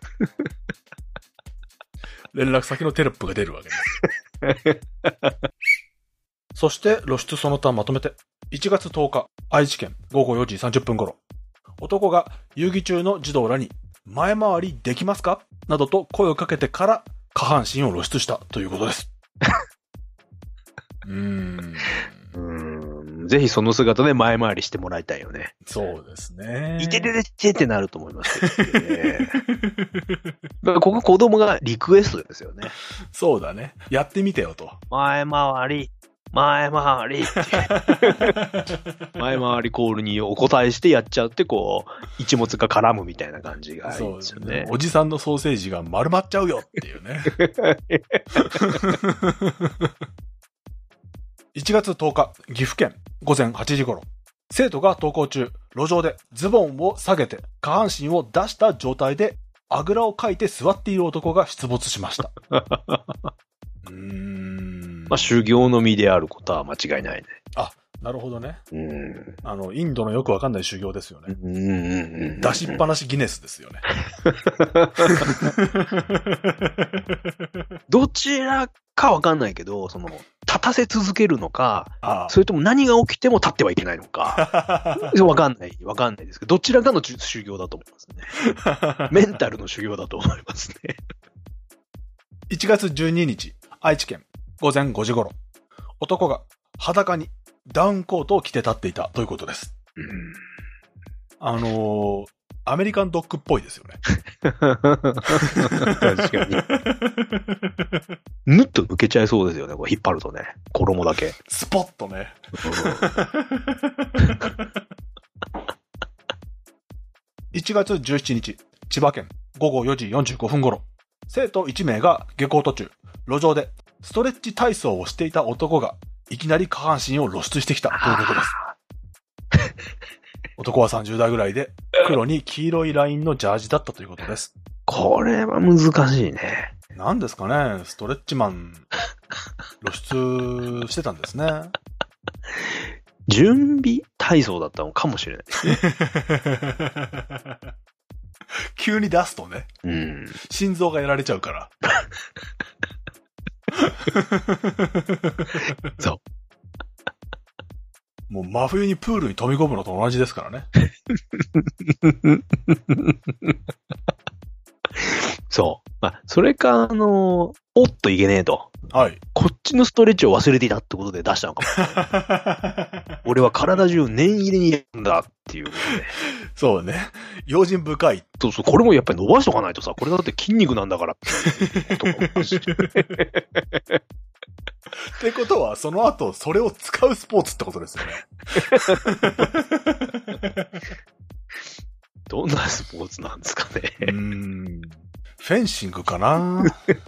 連絡先のテロップが出るわけです。そして露出その他まとめて、1月10日、愛知県午後4時30分頃、男が遊戯中の児童らに前回りできますかなどと声をかけてから下半身を露出したということです。 ぜひその姿で前回りしてもらいたいよね。 そうですね。 いててててってなると思いますけどね。ここ子供がリクエストですよね。 そうだね。やってみてよと。 前回りって前回りコールにお答えしてやっちゃうってこう一物が絡むみたいな感じがいいですよね。そうですね。 おじさんのソーセージが丸まっちゃうよっていうね。1月10日、岐阜県午前8時頃、生徒が登校中、路上でズボンを下げて下半身を出した状態であぐらをかいて座っている男が出没しました。 まあ、修行の身であることは間違いないね。 あ、なるほどね。インドのよくわかんない修行ですよね。出しっぱなしギネスですよね。 どちらかわかんないけど、立たせ続けるのか、それとも何が起きても立ってはいけないのか、わかんないですけど、どちらかの修行だと思いますね。メンタルの修行だと思いますね。 1月12日、愛知県午前5時頃、男が裸にダウンコートを着て立っていたということです。アメリカンドッグっぽいですよね。 確かに。ぬっと抜けちゃいそうですよね、これ引っ張るとね。衣だけ。 スポッとね。1月17日、千葉県午後4時45分頃、生徒1名が下校途中、路上でストレッチ体操をしていた男がいきなり下半身を露出してきたということです。男は30代ぐらいで黒に黄色いラインのジャージだったということです。 これは難しいね。 何ですかね、ストレッチマン露出してたんですね。 準備体操だったのかもしれない。 急に出すとね、心臓がやられちゃうから。 そう。 もう真冬にプールに飛び込むのと同じですからね。 そう。まあ、それか、おっといけねえと。 はい。 こっちのストレッチを忘れていたってことで出したのかも。俺は体中念入れにやるんだっていうことで。 そうね。用心深い。 そうそう。これもやっぱり伸ばしとかないとさ、これだって筋肉なんだからってこともしってことは、その後、それを使うスポーツってことですよね。 どんなスポーツなんですかね。 フェンシングかな。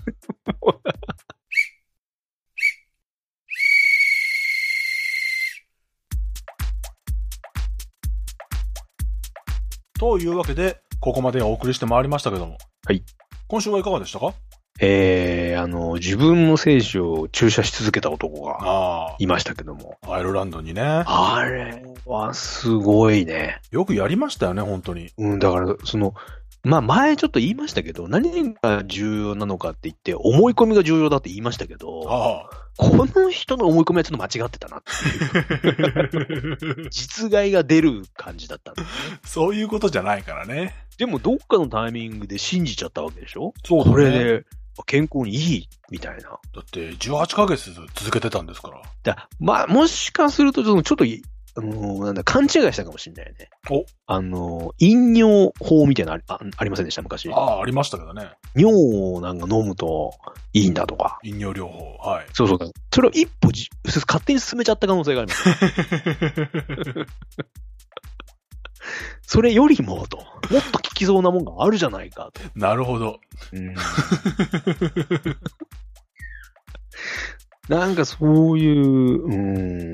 というわけで、ここまでお送りしてまいりましたけども。 はい。 今週はいかがでしたか？ 自分の精子を注射し続けた男がいましたけども。 アイルランドにね。 あれはすごいね。 よくやりましたよね、本当に。 だから、まあ前ちょっと言いましたけど、何が重要なのかって言って、思い込みが重要だって言いましたけど、この人の思い込みはちょっと間違ってたなっていう。実害が出る感じだったんだね。 そういうことじゃないからね。 でもどっかのタイミングで信じちゃったわけでしょ？ そうだね。 これで健康にいいみたいな。だって18ヶ月続けてたんですから。 まあもしかするとちょっと勘違いしたかもしれないね。飲尿法みたいなのありませんでした昔。 ありましたけどね。 尿をなんか飲むといいんだとか。 飲尿療法。はい。 そう。それを一歩勝手に進めちゃった可能性があります。それよりもと、もっと効きそうなもんがあるじゃないかと。 なるほど。 なんかそういう、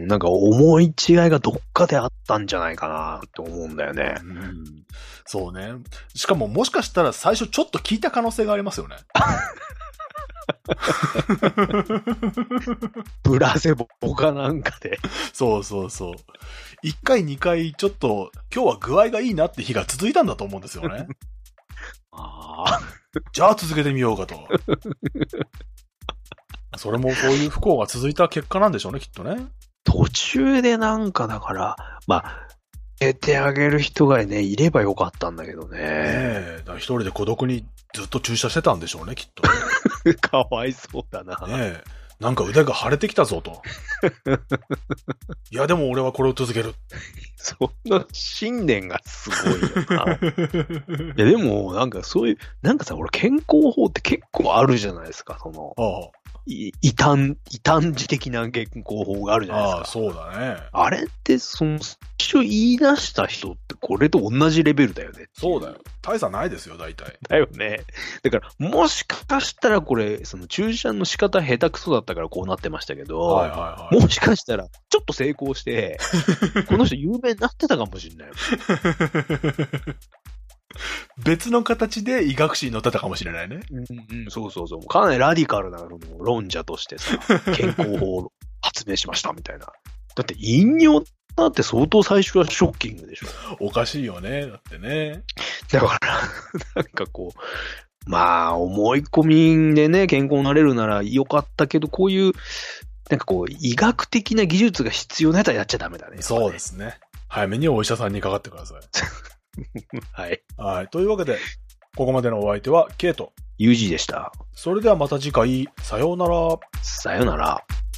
なんか思い違いがどっかであったんじゃないかなって思うんだよね。 そうね。しかももしかしたら最初ちょっと聞いた可能性がありますよね。 ブラゼボかなんかで。 そうそうそう。1回2回ちょっと今日は具合がいいなって日が続いたんだと思うんですよね。じゃあ続けてみようかと。それもこういう不幸が続いた結果なんでしょうね、きっとね。 途中でなんかだから、まあ、入れてあげる人がね、いればよかったんだけどね。 一人で孤独にずっと注射してたんでしょうね、きっと。 かわいそうだな。 なんか腕が腫れてきたぞと。いやでも俺はこれを続ける。 その信念がすごいよな。いやでもなんかそういう、なんかさ、俺健康法って結構あるじゃないですか、その。異端児的な健康法があるじゃないですか。 そうだね。 あれって、最初言い出した人ってこれと同じレベルだよね。 そうだよ。大差ないですよ、大体。 だよね。だから、もしかしたらこれ、その注射の仕方下手くそだったからこうなってましたけど、もしかしたら、ちょっと成功して、この人有名になってたかもしれない。 別の形で医学誌に載ってたかもしれないね。 そうそうそう。かなりラディカルな論者としてさ、健康法を発明しましたみたいな。だって飲料だって相当最初はショッキングでしょ。 おかしいよね。だってね。 だから、なんかこう、まあ、思い込みでね、健康になれるならよかったけど、こういう、なんかこう、医学的な技術が必要なやつはやっちゃダメだね。 そうですね。早めにお医者さんにかかってください。 はい。 はい。というわけで、ここまでのお相手は、ケイト。 ユージでした。 それではまた次回、さようなら。 さようなら。